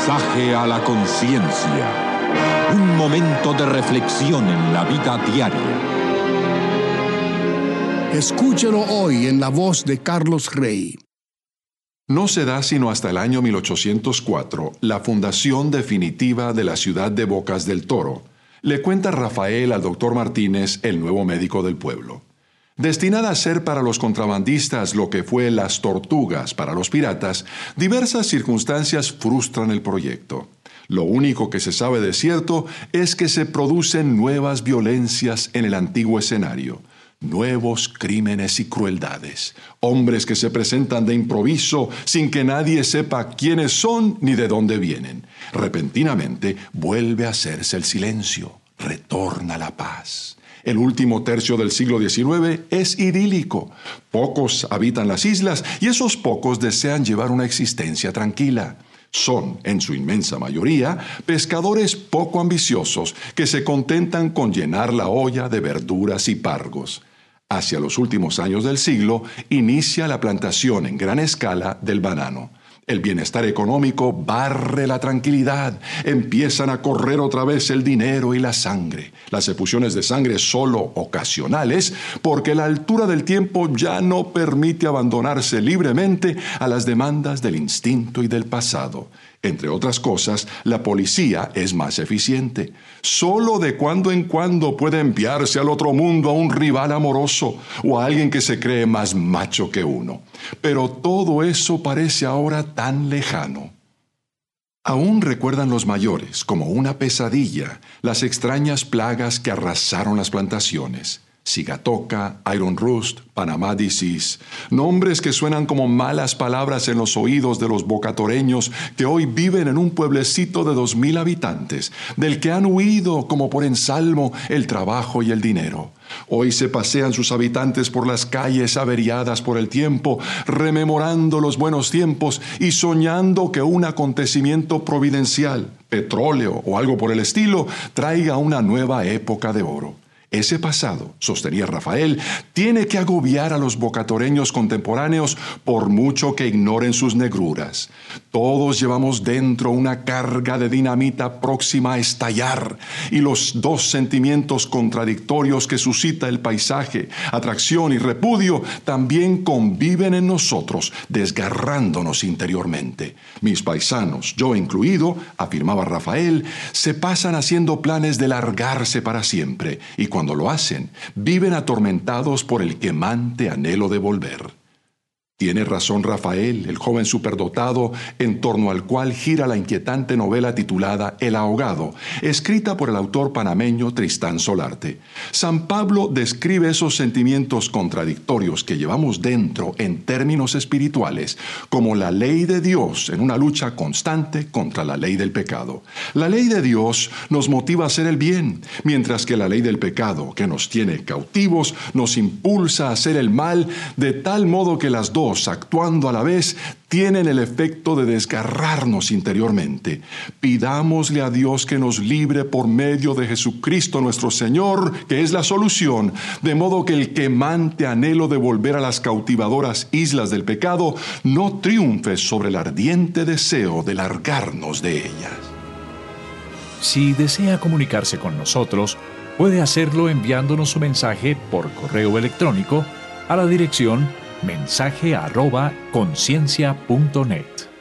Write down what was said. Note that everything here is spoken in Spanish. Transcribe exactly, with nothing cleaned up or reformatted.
Mensaje a la conciencia. Un momento de reflexión en la vida diaria. Escúchelo hoy en la voz de Carlos Rey. No se da sino hasta el año mil ochocientos cuatro la fundación definitiva de la ciudad de Bocas del Toro. Le cuenta Rafael al doctor Martínez, el nuevo médico del pueblo. Destinada a ser para los contrabandistas lo que fue las tortugas para los piratas, diversas circunstancias frustran el proyecto. Lo único que se sabe de cierto es que se producen nuevas violencias en el antiguo escenario. Nuevos crímenes y crueldades. Hombres que se presentan de improviso sin que nadie sepa quiénes son ni de dónde vienen. Repentinamente vuelve a hacerse el silencio. Retorna la paz. El último tercio del siglo diecinueve es idílico. Pocos habitan las islas y esos pocos desean llevar una existencia tranquila. Son, en su inmensa mayoría, pescadores poco ambiciosos que se contentan con llenar la olla de verduras y pargos. Hacia los últimos años del siglo, inicia la plantación en gran escala del banano. El bienestar económico barre la tranquilidad. Empiezan a correr otra vez el dinero y la sangre. Las efusiones de sangre solo ocasionales, porque la altura del tiempo ya no permite abandonarse libremente a las demandas del instinto y del pasado. Entre otras cosas, la policía es más eficiente. Solo de cuando en cuando puede enviarse al otro mundo a un rival amoroso o a alguien que se cree más macho que uno. Pero todo eso parece ahora tan lejano. Aún recuerdan los mayores, como una pesadilla, las extrañas plagas que arrasaron las plantaciones. Sigatoka, Iron Rust, Panama Disease, nombres que suenan como malas palabras en los oídos de los bocatoreños que hoy viven en un pueblecito de dos mil habitantes, del que han huido como por ensalmo el trabajo y el dinero. Hoy se pasean sus habitantes por las calles averiadas por el tiempo, rememorando los buenos tiempos y soñando que un acontecimiento providencial, petróleo o algo por el estilo, traiga una nueva época de oro. Ese pasado, sostenía Rafael, tiene que agobiar a los bocatoreños contemporáneos por mucho que ignoren sus negruras. Todos llevamos dentro una carga de dinamita próxima a estallar, y los dos sentimientos contradictorios que suscita el paisaje, atracción y repudio, también conviven en nosotros, desgarrándonos interiormente. Mis paisanos, yo incluido, afirmaba Rafael, se pasan haciendo planes de largarse para siempre, y cuando Cuando lo hacen, viven atormentados por el quemante anhelo de volver. Tiene razón Rafael, el joven superdotado, en torno al cual gira la inquietante novela titulada El ahogado, escrita por el autor panameño Tristán Solarte. San Pablo describe esos sentimientos contradictorios que llevamos dentro en términos espirituales, como la ley de Dios en una lucha constante contra la ley del pecado. La ley de Dios nos motiva a hacer el bien, mientras que la ley del pecado, que nos tiene cautivos, nos impulsa a hacer el mal, de tal modo que las dos, actuando a la vez, tienen el efecto de desgarrarnos interiormente. Pidámosle a Dios que nos libre por medio de Jesucristo nuestro Señor, que es la solución, de modo que el quemante anhelo de volver a las cautivadoras islas del pecado no triunfe sobre el ardiente deseo de largarnos de ellas. Si desea comunicarse con nosotros, puede hacerlo enviándonos su mensaje por correo electrónico a la dirección mensaje arroba conciencia punto net.